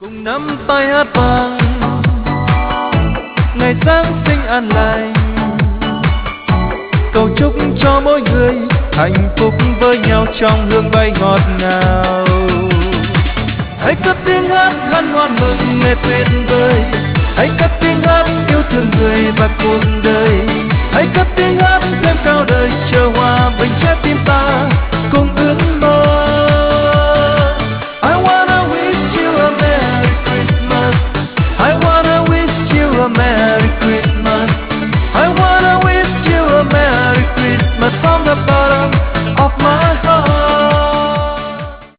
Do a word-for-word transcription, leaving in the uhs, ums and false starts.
cùng nắm tay hát vang ngày Giáng sinh an lành, cầu chúc cho mỗi người hạnh phúc với nhau trong hương bay ngọt ngào. Hãy cất tiếng hát hân hoan mừng ngày tuyệt vời, hãy cất tiếng hát yêu thương người và cuộc đời.